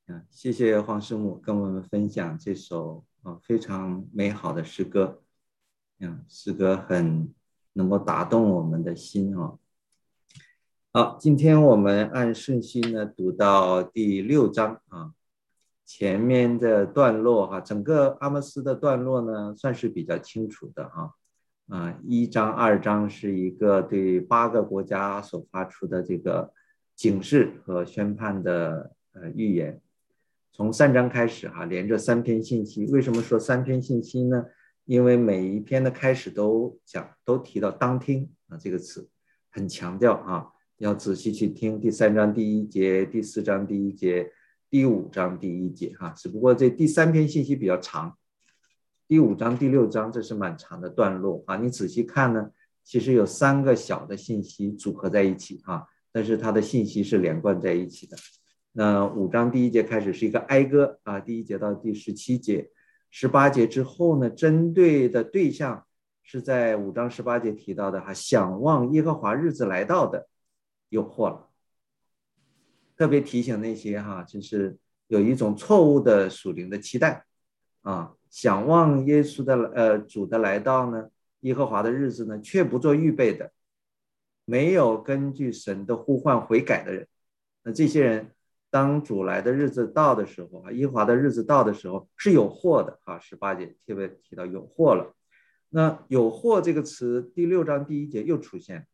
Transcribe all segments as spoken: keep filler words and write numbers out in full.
嗯，谢谢黄师母跟我们分享这首啊非常美好的诗歌。嗯，诗歌很能够打动我们的心哦。好，今天我们按顺序呢读到第六章啊，前面的段落哈、啊，整个阿莫斯的段落呢算是比较清楚的哈。啊，一章、二章是一个对八个国家所发出的这个警示和宣判的呃预言。从三章开始哈、啊，连着三篇信息。为什么说三篇信息呢？因为每一篇的开始都讲都提到当听啊这个词，很强调啊，要仔细去听第三章第一节、第四章第一节、第五章第一节哈。只不过这第三篇信息比较长，第五章、第六章这是蛮长的段落啊。你仔细看呢，其实有三个小的信息组合在一起啊，但是它的信息是连贯在一起的。那五章第一节开始是一个哀歌啊，第一节到第十七节，十八节之后呢，针对的对象是在五章十八节提到的哈，想望耶和华日子来到的有祸了。特别提醒那些哈，就是有一种错误的属灵的期待啊，想望耶稣的呃主的来到呢，耶和华的日子呢，却不做预备的，没有根据神的呼唤悔改的人，那这些人当主来的日子到的时候啊，耶和华的日子到的时候是有祸的啊。十八节特别提到有祸了。那有祸这个词，第六章第一节又出现，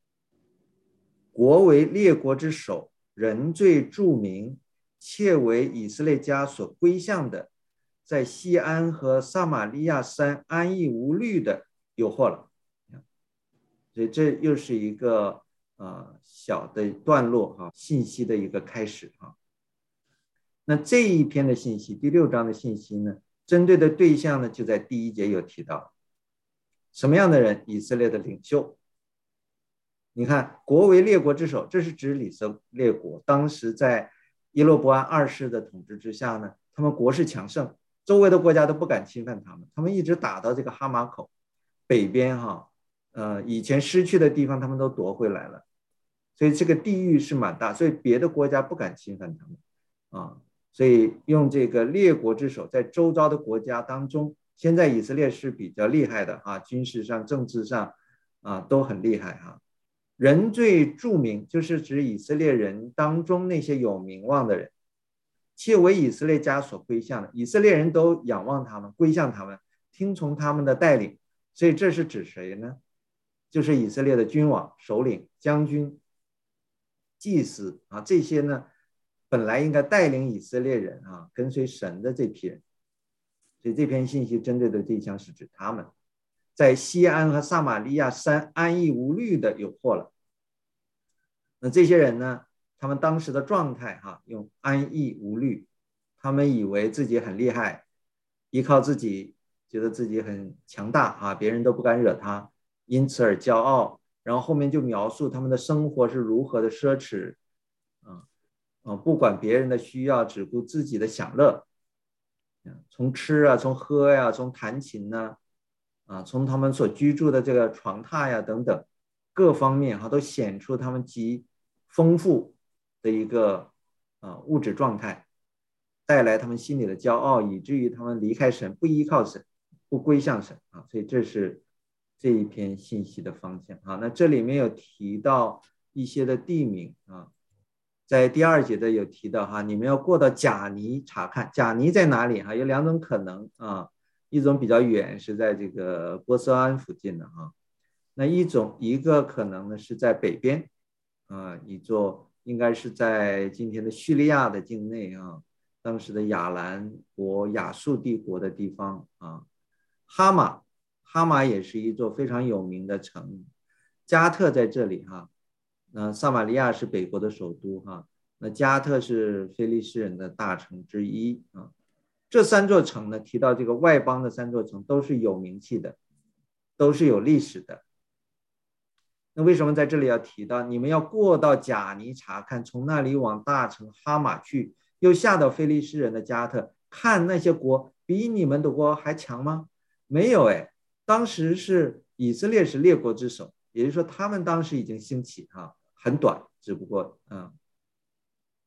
国为列国之首，人最著名，切为以色列家所归向的，在西安和撒玛利亚山安逸无虑的有祸了。所以这又是一个呃小的段落哈、啊，信息的一个开始哈、啊。那这一篇的信息，第六章的信息呢，针对的对象呢，就在第一节有提到，什么样的人？以色列的领袖。你看，国为列国之首，这是指以色列国。当时在耶罗波安二世的统治之下呢，他们国势强盛，周围的国家都不敢侵犯他们，他们一直打到这个哈马口北边哈，呃，以前失去的地方他们都夺回来了，所以这个地域是蛮大，所以别的国家不敢侵犯他们啊。所以用这个列国之首，在周遭的国家当中，现在以色列是比较厉害的啊，军事上、政治上啊都很厉害哈、啊。人最著名，就是指以色列人当中那些有名望的人，切为以色列家所归向的，以色列人都仰望他们，归向他们，听从他们的带领。所以这是指谁呢？就是以色列的君王、首领、将军、祭司啊，这些呢，本来应该带领以色列人啊，跟随神的这批人。所以这篇信息针对的对象是指他们，在西安和撒玛利亚山安逸无虑的有祸了。那这些人呢，他们当时的状态哈、啊，用安逸无虑，他们以为自己很厉害，依靠自己，觉得自己很强大啊，别人都不敢惹他，因此而骄傲。然后后面就描述他们的生活是如何的奢侈啊，啊，不管别人的需要，只顾自己的享乐。从吃啊，从喝呀、啊，从弹琴呐、啊，啊，从他们所居住的这个床榻呀等等各方面哈、啊，都显出他们极丰富的一个啊物质状态，带来他们心里的骄傲，以至于他们离开神，不依靠神，不归向神啊。所以这是这一篇信息的方向啊。那这里面有提到一些的地名啊。在第二节的有提到哈，你们要过到贾尼查看，贾尼在哪里哈？有两种可能啊，一种比较远，是在这个波斯湾附近的哈，那一种一个可能呢是在北边啊，一座应该是在今天的叙利亚的境内啊，当时的亚兰国亚述帝国的地方啊，哈马，哈马也是一座非常有名的城，加特在这里哈。那撒玛利亚是北国的首都哈，那加特是非利士人的大城之一啊。这三座城呢，提到这个外邦的三座城都是有名气的，都是有历史的。那为什么在这里要提到你们要过到贾尼查看，从那里往大城哈马去，又下到非利士人的加特，看那些国比你们的国还强吗？没有哎，当时是以色列是列国之首，也就是说他们当时已经兴起哈、啊，很短，只不过嗯，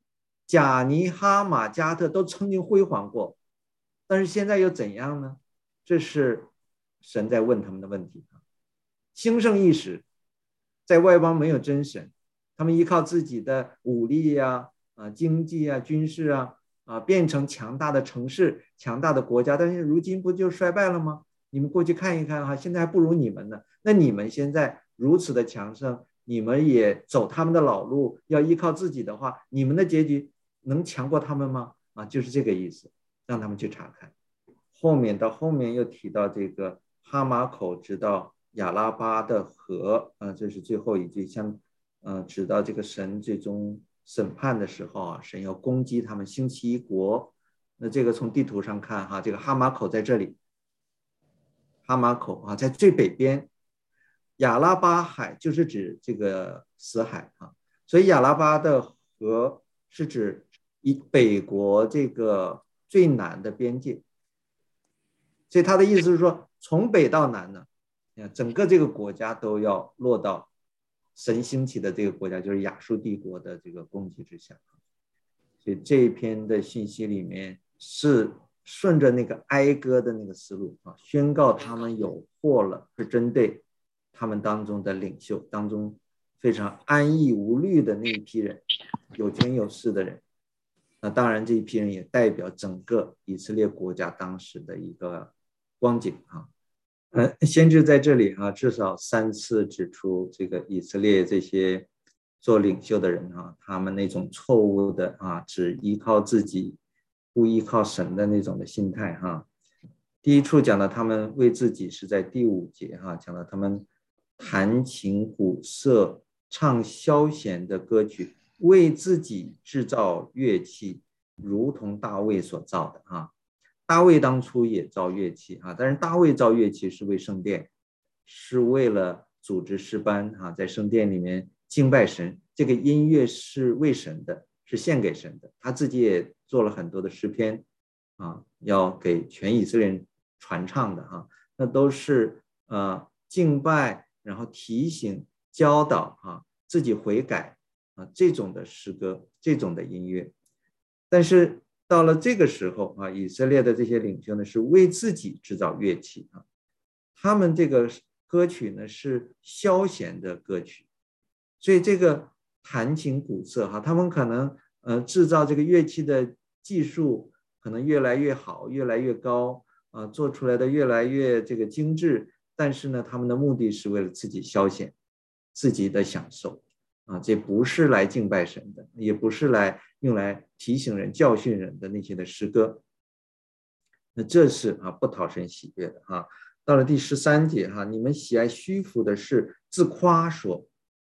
贾尼哈马加特都曾经辉煌过，但是现在又怎样呢？这是神在问他们的问题。兴盛一时，在外邦没有真神，他们依靠自己的武力啊、啊经济啊、军事啊啊变成强大的城市、强大的国家，但是如今不就衰败了吗？你们过去看一看哈，现在还不如你们呢。那你们现在如此的强盛，你们也走他们的老路，要依靠自己的话，你们的结局能强过他们吗？啊，就是这个意思，让他们去查看。后面到后面又提到这个哈马口直到亚拉巴的河，啊，这是最后一句，像，呃，直到这个神最终审判的时候啊，神要攻击他们，兴起一国。那这个从地图上看哈，这个哈马口在这里，哈马口啊，在最北边，亚拉巴海就是指这个死海啊，所以亚拉巴的河是指以北国这个最南的边界。所以他的意思是说，从北到南呢，整个这个国家都要落到神兴起的这个国家，就是亚述帝国的这个攻击之下。所以这一篇的信息里面是顺着那个哀歌的那个思路啊，宣告他们有祸了，是针对他们当中的领袖当中非常安逸无虑的那一批人，有权有势的人。那当然这一批人也代表整个以色列国家当时的一个光景啊。呃，先知在这里啊，至少三次指出这个以色列这些做领袖的人啊，他们那种错误的啊，只依靠自己，不依靠神的那种的心态哈。第一处讲到他们为自己是在第五节哈，讲到他们弹琴鼓瑟，唱消闲的歌曲，为自己制造乐器，如同大卫所造的啊。大卫当初也造乐器啊，但是大卫造乐器是为圣殿，是为了组织诗班啊，在圣殿里面敬拜神。这个音乐是为神的，是献给神的。他自己也做了很多的诗篇啊，要给全以色列人传唱的啊，那都是呃敬拜，然后提醒、教导啊，自己悔改啊这种的诗歌，这种的音乐。但是到了这个时候啊，以色列的这些领袖呢是为自己制造乐器啊，他们这个歌曲呢是消闲的歌曲，所以这个弹琴鼓瑟哈，他们可能呃制造这个乐器的技术可能越来越好，越来越高啊，做出来的越来越这个精致，但是呢，他们的目的是为了自己消遣，自己的享受啊，这不是来敬拜神的，也不是来用来提醒人、教训人的那些的诗歌。那这是啊不讨神喜悦的哈。到了第十三节哈，你们喜爱虚浮的事，自夸说，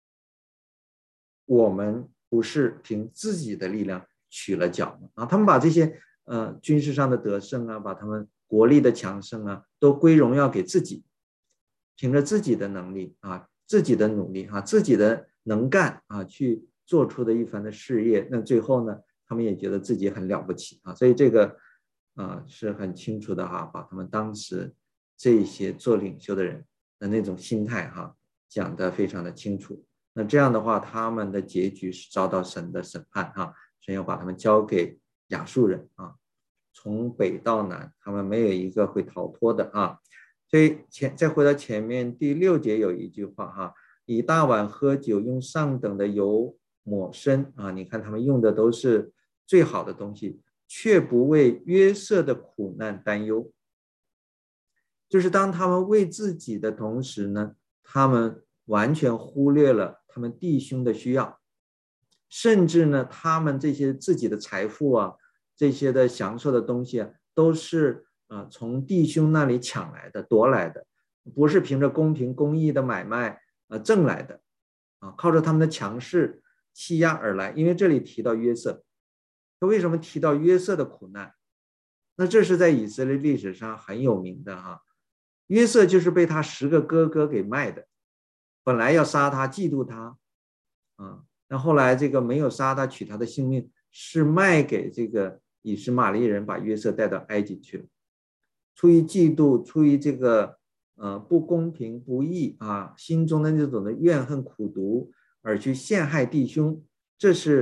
我们不是凭自己的力量取了脚吗？啊，他们把这些呃军事上的得胜啊，把他们国力的强盛啊，都归荣耀给自己，凭着自己的能力啊，自己的努力啊，自己的能干啊，去做出的一番的事业。那最后呢，他们也觉得自己很了不起啊，所以这个啊是很清楚的哈，把他们当时这些做领袖的人的那种心态哈讲得非常的清楚。那这样的话，他们的结局是遭到神的审判哈，神要把他们交给亚述人啊，从北到南，他们没有一个会逃脱的啊。所以前再回到前面第六节有一句话哈，以大碗喝酒，用上等的油抹身啊，你看他们用的都是最好的东西，却不为约瑟的苦难担忧。就是当他们为自己的同时呢，他们完全忽略了他们弟兄的需要，甚至呢，他们这些自己的财富啊，这些的享受的东西啊，都是啊从弟兄那里抢来的、夺来的，不是凭着公平公义的买卖啊挣来的啊，靠着他们的强势欺压而来。因为这里提到约瑟，他为什么提到约瑟的苦难？那这是在以色列历史上很有名的哈。约瑟就是被他十个哥哥给卖的，本来要杀他，嫉妒他，啊，那后来这个没有杀他，取他的性命，是卖给这个以实玛利人，把约瑟带到埃及去了。出于嫉妒，出于这个呃不公平不义啊，心中的那种的怨恨苦毒，而去陷害弟兄，这是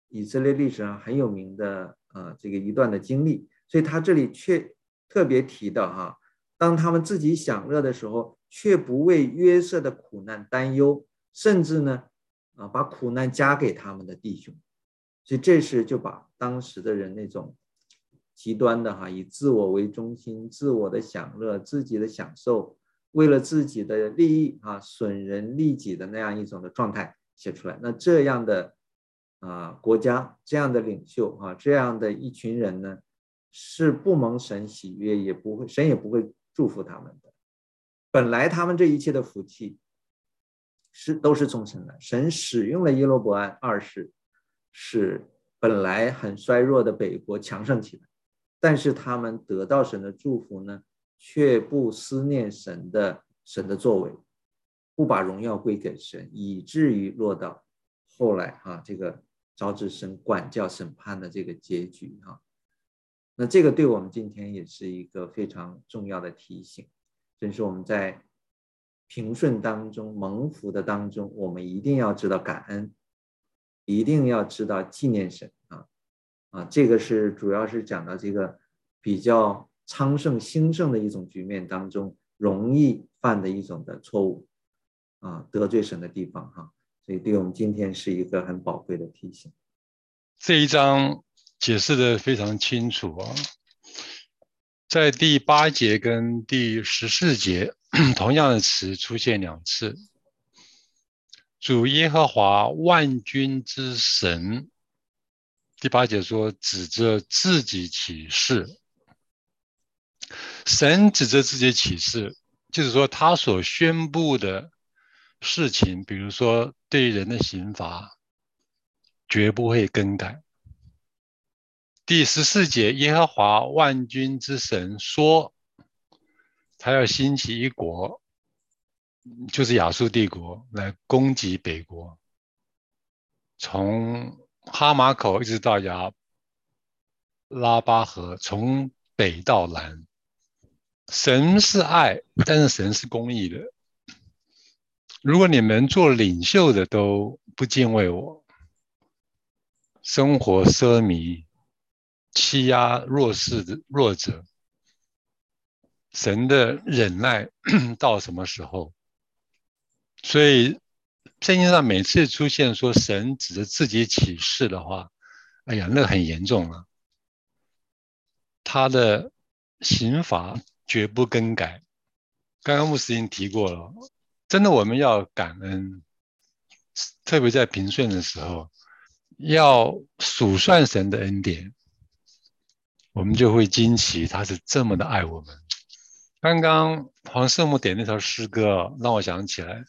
以色列历史上很有名的呃这个一段的经历，所以他这里却特别提到哈，当他们自己享乐的时候，却不为约瑟的苦难担忧，甚至呢啊把苦难加给他们的弟兄，所以这是就把当时的人那种极端的哈以自我为中心、自我的享乐、自己的享受，为了自己的利益啊损人利己的那样一种的状态写出来。那这样的啊国家，这样的领袖啊，这样的一群人呢，是不蒙神喜悦，也不会神也不会祝福他们的。本来他们这一切的福气是都是从神来，神使用了耶罗伯安二世，使本来很衰弱的北国强盛起来，但是他们得到神的祝福呢，却不思念神的神的作为，不把荣耀归给神，以至于落到后来啊这个招致神管教审判的这个结局啊。那这个对我们今天也是一个非常重要的提醒，正是我们在平顺当中蒙福的当中，我们一定要知道感恩，一定要知道纪念神啊啊，这个是主要是讲到这个比较昌盛兴盛的一种局面当中容易犯的一种的错误啊，得罪神的地方哈、啊，所以对我们今天是一个很宝贵的提醒。 这一章解释的非常清楚啊，在第八节跟第十四节同样的词出现两次。主耶和华万军之神，第八节说指着自己起誓，神指着自己起誓，就是说他所宣布的事情，比如说对人的刑罚，绝不会更改。第十四节，耶和华万军之神说，他要兴起一国，就是亚述帝国，来攻击北国，从哈马口一直到亚拉巴河，从北到南。神是爱，但是神是公义的。如果你们做领袖的都不敬畏我，生活奢靡，欺压弱势的弱者，神的忍耐到什么时候？所以圣经上每次出现说神指着自己起誓的话，哎呀，那很严重了。他的刑罚绝不更改。刚刚牧师已经提过了，真的我们要感恩，特别在平顺的时候，要数算神的恩典，我们就会惊奇他是这么的爱我们。刚刚黄圣母点那首诗歌让我想起来，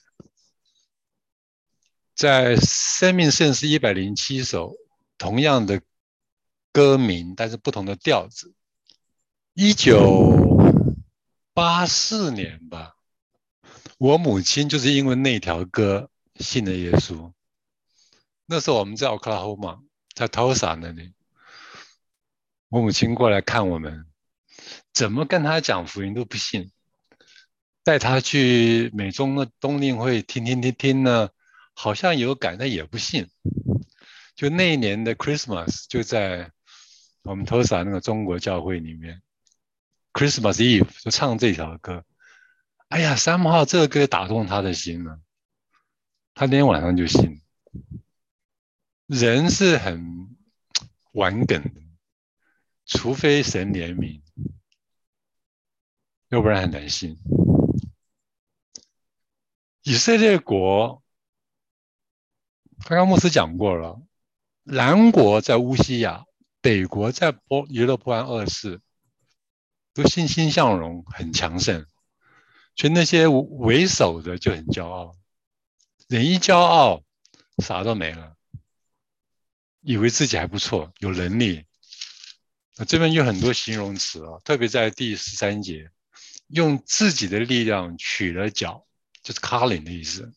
在生命圣诗一百零七首，同样的歌名，但是不同的调子。一九八四年吧，我母亲就是因为那条歌信了耶稣。那时候我们在 Oklahoma， 在 Tulsa 那里，我母亲过来看我们，怎么跟她讲福音都不信，带她去美中的冬令会听听听听呢，好像有感，但也不信。就那一年的 Christmas 就在我们 Tulsa 那个中国教会里面 ，Christmas Eve 就唱这条歌。哎呀，三号这个歌打动他的心了，他那天晚上就信。人是很顽梗的，除非神怜悯，要不然很难信。以色列国，刚刚牧师讲过了，南国在乌西亚，北国在耶罗波安二世，都欣欣向荣，很强盛。所以那些为首的就很骄傲，人一骄傲，啥都没了，以为自己还不错，有能力。这边有很多形容词啊，特别在第十三节，用自己的力量取了角，就是 calling 的意思。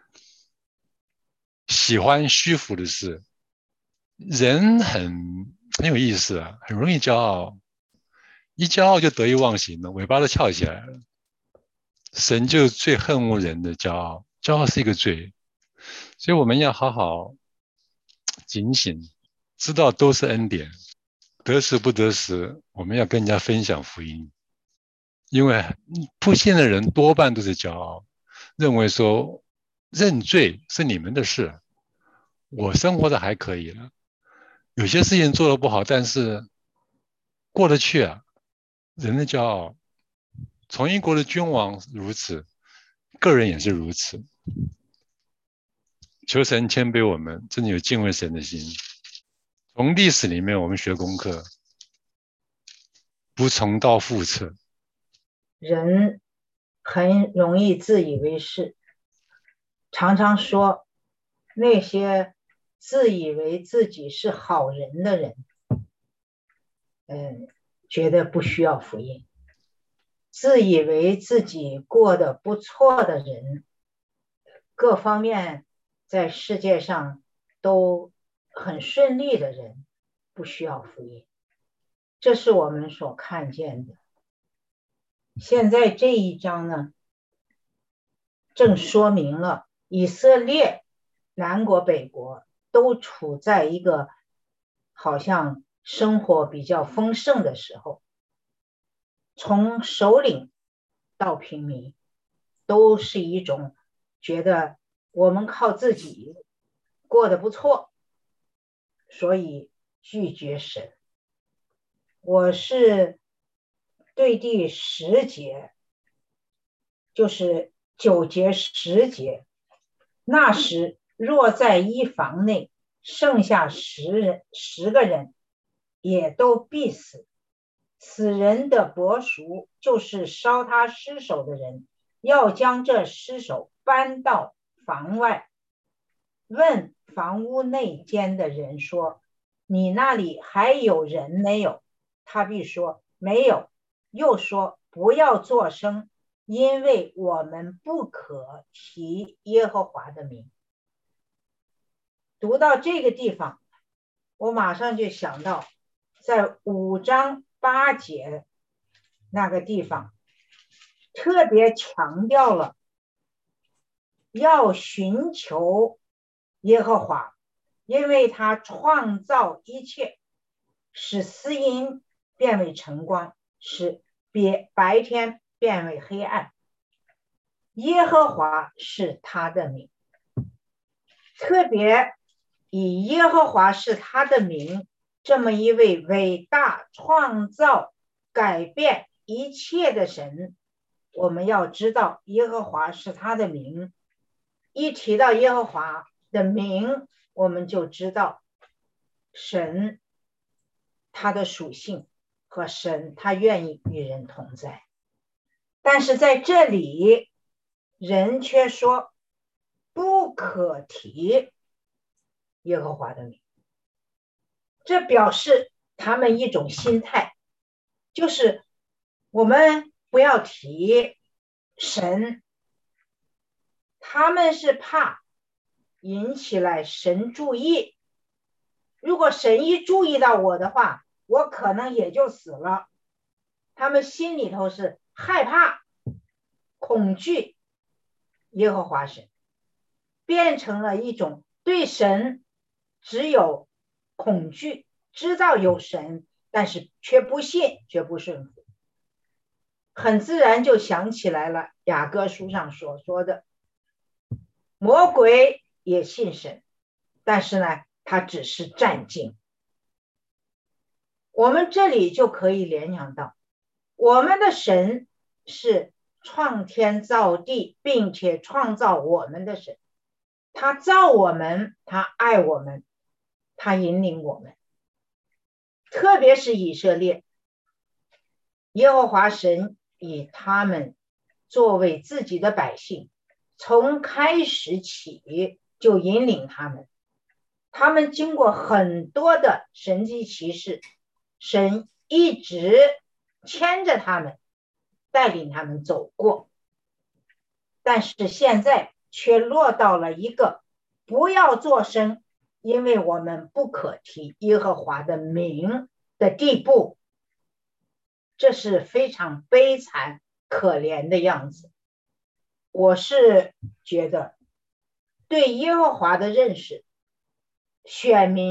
喜欢虚浮的事，人很很有意思啊，很容易骄傲，一骄傲就得意忘形了，尾巴都翘起来了。神就最恨恶人的骄傲，骄傲是一个罪，所以我们要好好警醒， 知道都是恩典，得时不得时，我们要跟人家分享福音。因为不信的人多半都是骄傲，认为说认罪是你们的事，我生活的还可以了，有些事情做得不好，但是过得去啊。人的骄傲，从一国的君王如此，个人也是如此。求神谦卑我们，真的有敬畏神的心。从历史里面我们学功课，不重蹈覆辙。 人很容易自以为是，常常说那些自以为自己是好人的人，嗯，觉得不需要福音。自以为自己过得不错的人，各方面在世界上都很顺利的人，不需要福音。这是我们所看见的。现在这一章呢，正说明了以色列南国北国都处在一个好像生活比较丰盛的时候，从首领到平民都是一种觉得我们靠自己过得不错，所以拒绝神。我是对第十节，就是九节十节，那时若在一房内剩下十人十个人，也都必死。死人的伯叔就是烧他尸首的人，要将这尸首搬到房外，问房屋内间的人说：你那里还有人没有？他必说没有。又说不要作声，因为我们不可提耶和华的名。读到这个地方，我马上就想到在五章八节那个地方特别强调了要寻求耶和华，因为他创造一切，使死荫变为晨光，使白天变为黑暗。耶和华是他的名，特别以耶和华是他的名这么一位伟大创造改变一切的神，我们要知道耶和华是他的名。一提到耶和华的名，我们就知道神他的属性和神他愿意与人同在。但是在这里人却说不可提耶和华的名，这表示他们一种心态，就是我们不要提神，他们是怕引起来神注意，如果神一注意到我的话，我可能也就死了。他们心里头是害怕恐惧耶和华神，变成了一种对神只有恐惧，知道有神，但是却不信，却不顺服。很自然就想起来了雅各书上所说的，魔鬼也信神，但是呢他只是战兢。我们这里就可以联想到，我们的神是创天造地并且创造我们的神，他造我们，他爱我们，他引领我们。特别是以色列，耶和华神以他们作为自己的百姓，从开始起就引领他们，他们经过很多的神迹奇事，神一直牵着他们，带领他们走过。但是现在却落到了一个不要作声，因为我们不可提耶和华的名的地步。这是非常悲惨可怜的样子。我是觉得对耶和华的认识，选民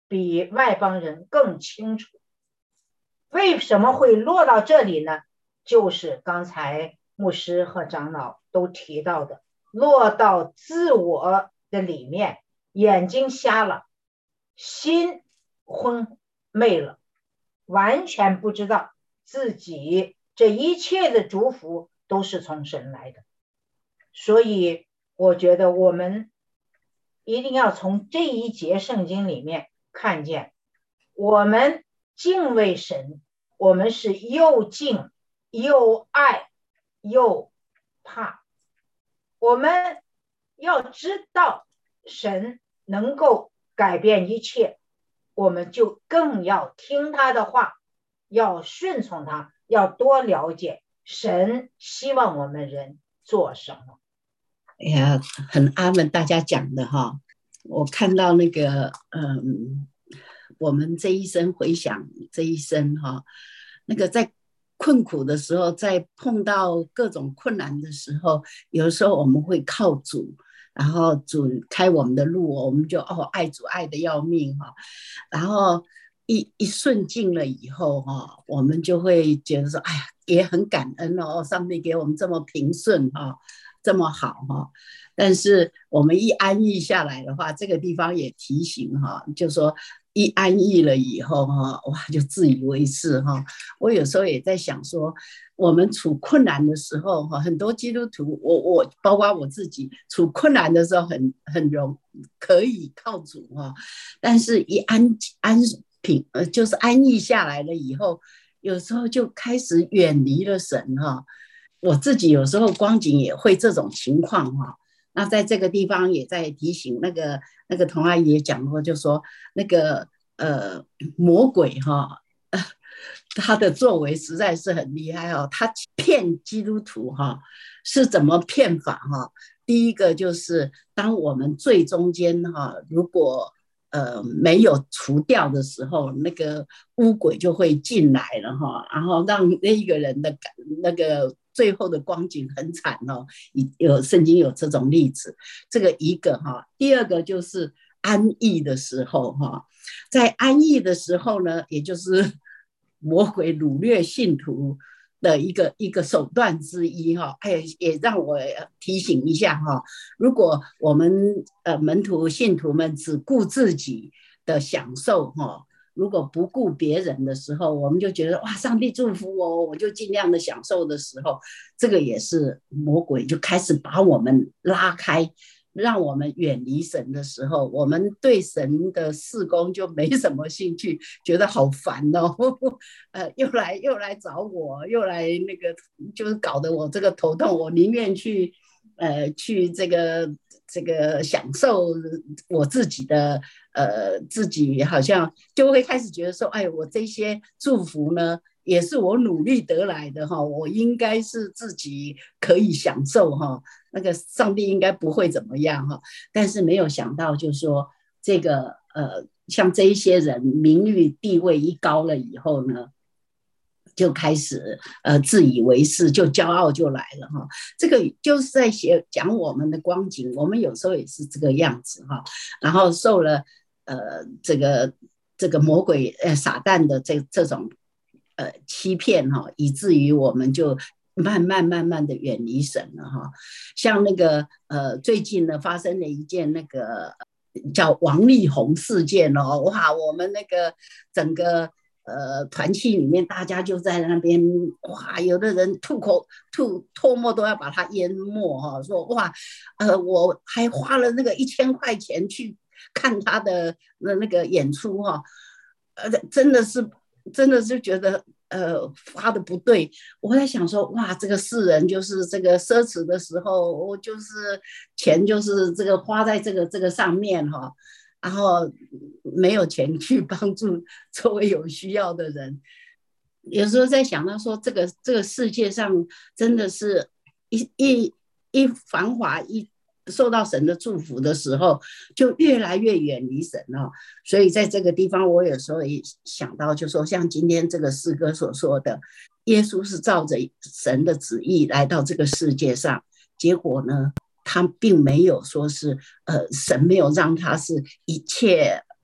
比外邦人更清楚。为什么会落到这里呢？就是刚才牧师和长老都提到的，落到自我的里面，眼睛瞎了，心昏昧了，完全不知道自己这一切的祝福都是从神来的。所以我觉得我们一定要从这一节圣经里面看见，我们敬畏神，我们是又敬又爱又怕。我们要知道神能够改变一切，我们就更要听他的话，要顺从他，要多了解神希望我们人做什么。 哎呀，很阿们大家讲的哈，我看到那个嗯，我们这一生回想这一生哈，那个在困苦的时候，在碰到各种困难的时候，有时候我们会靠主，然后主开我们的路，我们就哦爱主爱得要命哈，然后一一顺境了以后哈，我们就会觉得说，哎呀，也很感恩哦，上帝给我们这么平顺哈，这么好哈。但是我们一安逸下来的话，这个地方也提醒哈，就说一安逸了以后哈，哇，就自以为是哈。我有时候也在想说，我们处困难的时候哈，很多基督徒，我我包括我自己，处困难的时候很很容可以靠主哈，但是一安安平呃，就是安逸下来了以后，有时候就开始远离了神哈。我自己有时候光景也会这种情况哈。那在这个地方也在提醒那个那个童阿姨也讲过，就说那个呃魔鬼哈，呃，他的作为实在是很厉害哦。他骗基督徒哈是怎么骗法哈？第一个就是当我们最中间哈，如果呃没有除掉的时候，那个污鬼就会进来了哈，然后让那一个人的那个最后的光景很惨哦，有圣经有这种例子，这个一个哈。第二个就是安逸的时候哈，在安逸的时候呢，也就是魔鬼掳掠信徒的一个一个手段之一哈。哎，也让我提醒一下哈，如果我们呃门徒信徒们只顾自己的享受哈，如果不顾别人的时候，我们就觉得哇，上帝祝福我，我就尽量的享受的时候，这个也是魔鬼就开始把我们拉开，让我们远离神的时候，我们对神的事工就没什么兴趣，觉得好烦哦，呃，又来又来找我，又来那个，就是搞得我这个头痛，我宁愿去呃去这个这个享受我自己的呃自己，好像就会开始觉得说，哎，我这些祝福呢也是我努力得来的哈，我应该是自己可以享受哈，那个上帝应该不会怎么样哈。但是没有想到，就是说这个呃，像这一些人名誉地位一高了以后呢，就开始呃自以为是，就骄傲就来了哈。这个就是在写讲我们的光景，我们有时候也是这个样子哈。然后受了呃这个这个魔鬼呃撒旦的这这种呃欺骗哈，以至于我们就慢慢慢慢的远离神了哈。像那个呃最近呢发生了一件那个叫王力宏事件哦，哇，我们那个整个呃团契里面大家就在那边哇，有的人吐口吐唾沫都要把它淹没哈，说哇呃我还花了那个一千块钱去看他的那个演出哈，呃真的是真的是觉得呃花的不对。我在想说哇，这个世人就是这个奢侈的时候，我就是钱就是这个花在这个这个上面哈，然后没有钱去帮助周围有需要的人。有时候在想到说这个这个世界上真的是一一一繁华一受到神的祝福的时候，就越来越远离神了。所以在这个地方，我有时候也想到，就说像今天这个诗歌所说的，耶稣是照着神的旨意来到这个世界上，结果呢，他并没有说是呃，神没有让他是一切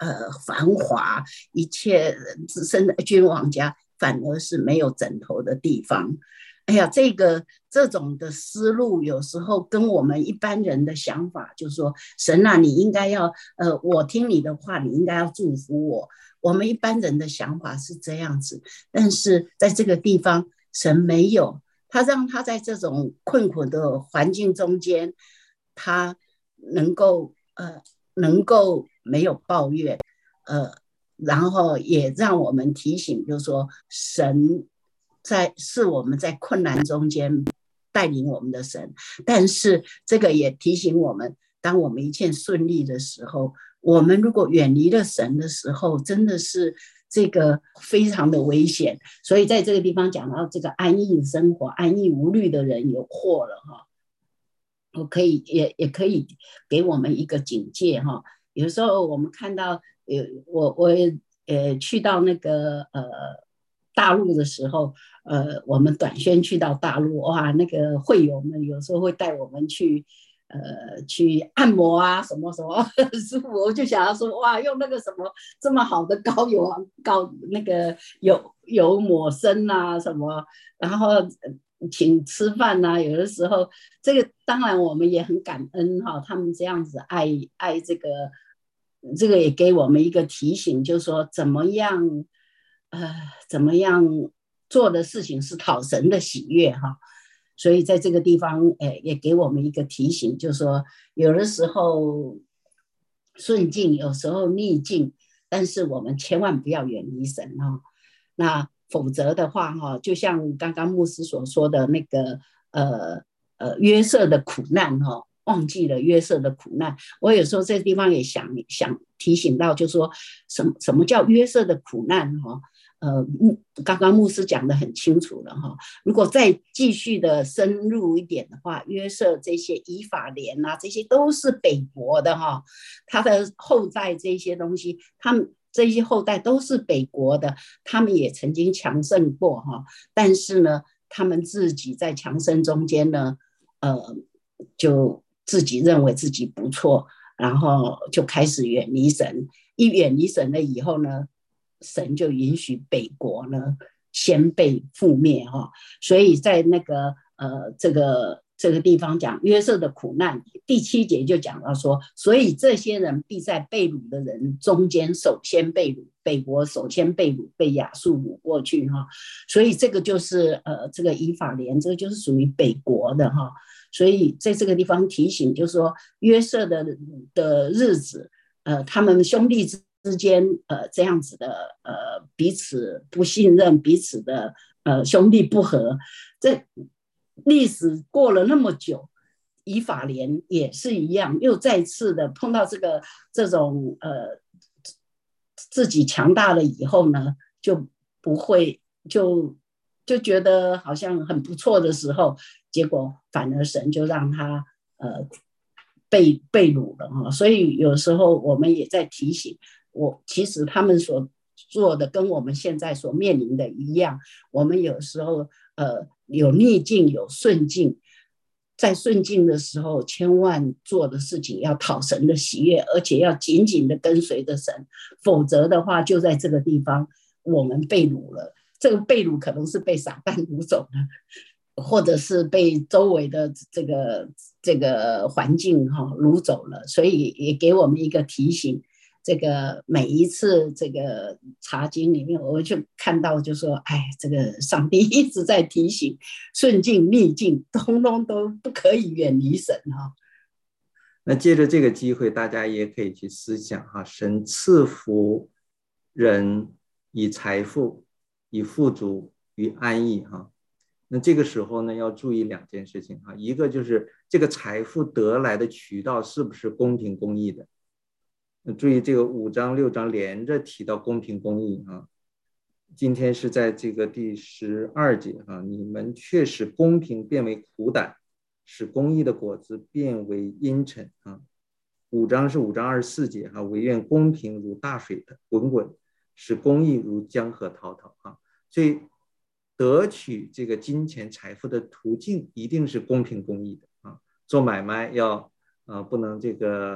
呃繁华，一切自身的君王家反而是没有枕头的地方。哎呀，这个这种的思路有时候跟我们一般人的想法，就是说，神啊，你应该要，呃，我听你的话，你应该要祝福我。我们一般人的想法是这样子，但是在这个地方，神没有，他让他在这种困苦的环境中间，他能够呃能够没有抱怨，呃，然后也让我们提醒，就是说，神在是我们在困难中间带领我们的神，但是这个也提醒我们，当我们一切顺利的时候，我们如果远离了神的时候，真的是这个非常的危险。所以在这个地方讲到这个安逸生活、安逸无虑的人有祸了哈。我可以也也可以给我们一个警戒哈。有时候我们看到，呃，我我呃去到那个呃大陆的时候，呃，我们短宣去到大陆，哇，那个会友们有时候会带我们去。呃，去按摩啊，什么什么师傅，我就想要说，哇，用那个什么这么好的膏油啊，膏那个油油抹身啊，什么，然后请吃饭啊，有的时候这个当然我们也很感恩哈、哦，他们这样子爱爱这个，这个也给我们一个提醒，就是说怎么样，呃，怎么样做的事情是讨神的喜悦哈。所以在这个地方，哎，也给我们一个提醒，就是说，有的时候顺境，有时候逆境，但是我们千万不要远离神哈、哦。那否则的话，哈，就像刚刚牧师所说的那个，呃呃，约瑟的苦难哈，忘记了约瑟的苦难。我有时候这个地方也想想提醒到，就是说什么什么叫约瑟的苦难哈？呃，刚刚牧师讲得很清楚了哈。如果再继续的深入一点的话，约瑟这些以法莲啊，这些都是北国的哈，他的后代这些东西，他们这些后代都是北国的，他们也曾经强盛过哈。但是呢，他们自己在强盛中间呢，呃，就自己认为自己不错，然后就开始远离神。一远离神了以后呢，神就允许北国呢先被覆灭哈、哦，所以在那个呃这个这个地方讲约瑟的苦难，第七节就讲到说，所以这些人必在被掳的人中间首先被掳，北国首先被掳，被亚述掳过去哈、哦，所以这个就是呃这个以法莲，这个就是属于北国的哈、哦，所以在这个地方提醒，就是说约瑟的的日子，呃，他们兄弟之之间，呃，这样子的，呃，彼此不信任，彼此的，呃，兄弟不和，这历史过了那么久，以法莲也是一样，又再次的碰到这个这种，呃，自己强大了以后呢，就不会就就觉得好像很不错的时候，结果反而神就让他，呃。被被掳了哈，所以有时候我们也在提醒我，其实他们所做的跟我们现在所面临的一样，我们有时候呃有逆境有顺境，在顺境的时候，千万做的事情要讨神的喜悦，而且要紧紧的跟随着神，否则的话，就在这个地方我们被掳了，这个被掳可能是被撒旦掳走了。或者是被周围的这个这个环境哈掳走了，所以也给我们一个提醒。这个每一次这个查经里面，我就看到就说，哎，这个上帝一直在提醒，顺境逆境，通通都不可以远离神哈。 那借着这个机会，大家也可以去思想哈，神赐福人以财富、以富足、以安逸哈。那这个时候呢，要注意两件事情哈，一个就是这个财富得来的渠道是不是公平公义的。那注意这个五章六章连着提到公平公义啊。今天是在这个第十二节啊，你们却使公平变为苦胆，使公义的果子变为阴沉啊。五章是五章二十四节啊，唯愿公平如大水的滚滚，使公义如江河滔滔啊。所以得取这个金钱财富的途径一定是公平公义的啊，做买卖要呃不能这个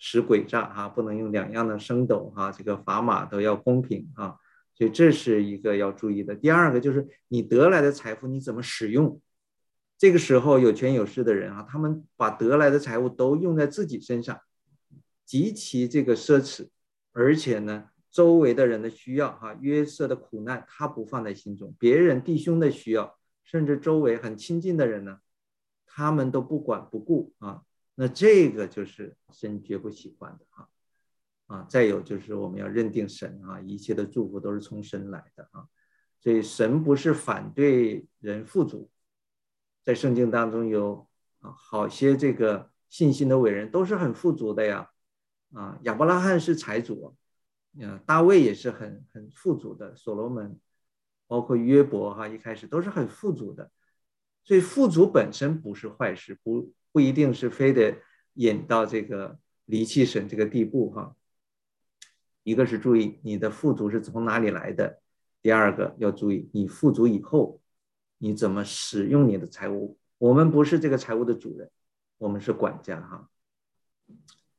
使诡诈哈，不能用两样的升斗哈，这个砝码都要公平啊，所以这是一个要注意的。第二个就是你得来的财富你怎么使用。这个时候有权有势的人啊，他们把得来的财物都用在自己身上，极其这个奢侈，而且呢，周围的人的需要哈，约瑟的苦难他不放在心中，别人弟兄的需要，甚至周围很亲近的人呢，他们都不管不顾啊。那这个就是神绝不喜欢的啊。啊，再有就是我们要认定神啊，一切的祝福都是从神来的啊，所以神不是反对人富足。在圣经当中有啊好些这个信心的伟人都是很富足的呀，啊亚伯拉罕是财主，啊大卫也是很很富足的，所罗门，包括约伯哈、啊、一开始都是很富足的，所以富足本身不是坏事，不不一定是非得引到这个离弃神这个地步哈、啊。一个是注意你的富足是从哪里来的，第二个要注意你富足以后。你怎么使用你的财物？我们不是这个财物的主人，我们是管家哈。